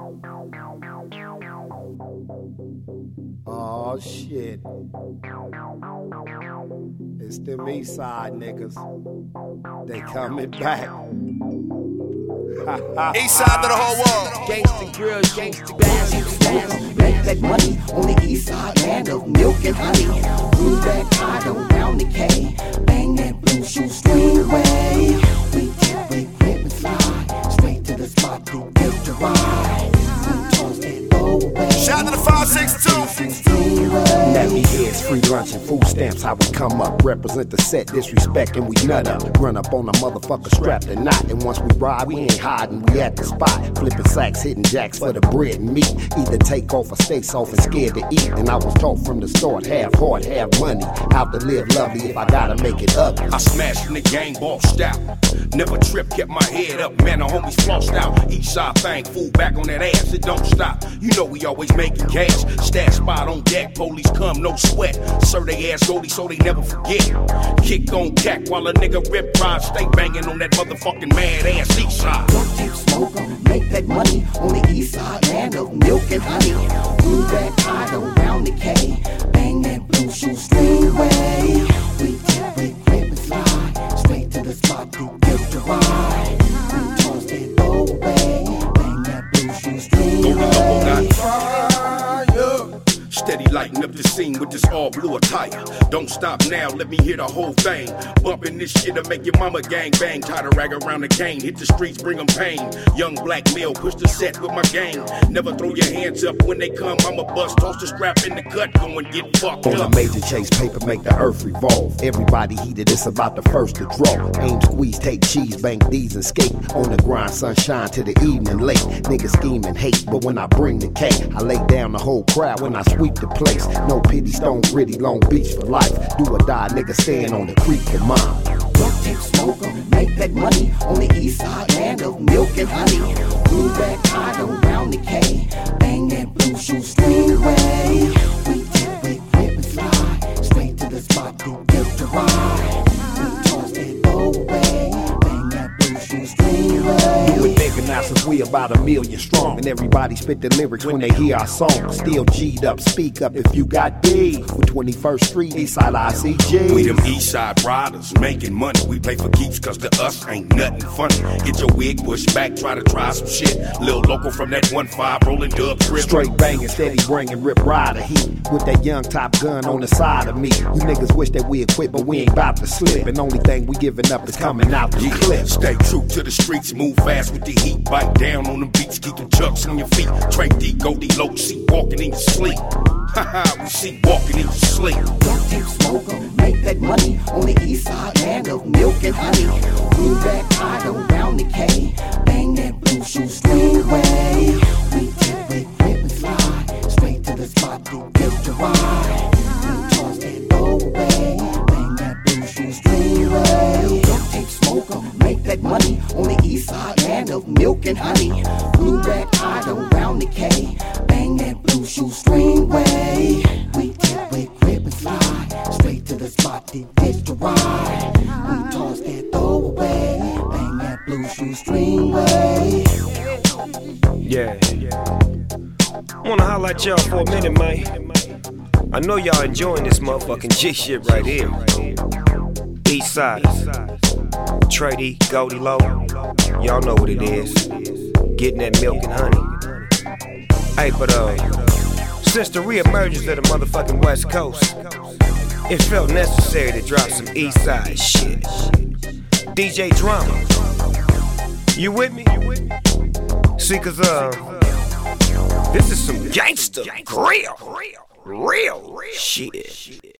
Oh shit. It's them East Side niggas. They coming back. East side of the whole world. Gangsta grills, gangsta gas. Make that money on the east side, land of milk and honey. Blue back high around the K. Bang that blue shoe string way. We tip, we grip and slide. Straight to the spot to get the ride. We toss that low away. Shout out to the 562. Let me hear it's free lunch and food stamps. How we come up, represent the set, disrespect, and we nut up. Run up on a motherfucker strapped and not. And once we ride, we ain't hiding, we at the spot. Flipping sacks, hitting jacks for the bread and meat. Either take off or stay soft and scared to eat. And I was taught from the start, half heart, half money. Out to live lovely if I gotta make it ugly. I smashed in the game, bossed out. Never tripped, kept my head up. Man, the homies flossed out. East side thing, fool back on that ass, it don't stop. You know we always making cash. Stash spot on deck, police come, no sweat. Sir, they ass goldie so they never forget. Kick on cack while a nigga rip ride. Stay banging on that motherfucking mad ass east side. Don't keep smoking, make that money on the east side, land of milk and honey. Blue back high around the K. Bang that blue shoe string way. We tip, we grip and slide. Straight to the spot to get the ride. We toss that low away. Bang that blue shoe string Go to Lobo got way. fire. Steady lighting up the scene with this all blue attire. Don't stop now, let me hear the whole thing. Bumping this shit'll make your mama gang bang. Tie the rag around the cane, hit the streets, bring them pain. Young black male, push the set with my gang. Never throw your hands up when they come, I'm a bust. Toss the strap in the cut, go and get fucked On up. a major chase, paper make the earth revolve. Everybody heated, it's about the first to draw. Aim, squeeze, take cheese, bank these and skate. On the grind, sunshine to the evening late. Niggas scheming hate, but when I bring the cake, I lay down the whole crowd when I sweep the place. No pity, Stone Gritty, Long Beach for life. Do or die, nigga stand on the creek for mine. Don't keep smoking, make that money on the east side, land of milk and honey. Blue back high around the K. Bang that blue shoe string way. We tip, we grip and slide. Straight to the spot to get the ride. We toss that low away. Bang that blue shoe string way. Do it bigger now since we about 1 million strong. And everybody spit the lyrics when they hear our song. Still G'd up, speak up if you got beef. With 21st Street, Eastside ICG. We them east side riders, making money. We play for keeps cause to us ain't nothing funny. Get your wig pushed back, try to try some shit. Lil local from that 1-5 rolling dub trip. Straight banging, steady bringing Rip Rider heat. With that young Top Gun on the side of me. You niggas wish that we had quit, but we ain't about to slip. And only thing we giving up is coming out the clip. Stay true to the streets, move fast with the heat. Bite down on the beats, keep the chucks on your feet. Trey D, go D, low, see walking in your sleep. Haha, we see walking in your sleep. Don't keep smoking, make that money on the east side, land of milk and honey. Blue back high around the K. Bang that blue shoe string way. We tip, we grip and slide. Straight to the spot to get the ride. We toss that low away. Bang that blue shoe string way. Don't keep smoking, make that money on the east side, land of milk and honey. Blue back high around the K. Bang that blue shoe string way. We tip, we grip and slide. Straight to the spot to get the ride. We toss that throw away. Bang that blue shoe string way. Yeah. Wanna holla at y'all for a minute, man. I know y'all enjoying this motherfucking G shit right here. East side. Trey D, Goldie Low. Y'all know what it is. Getting that milk and honey. Hey, but since the reemergence of the motherfucking West Coast, it felt necessary to drop some East Side shit. DJ Drama, you with me? See, cause this is some gangsta, real shit.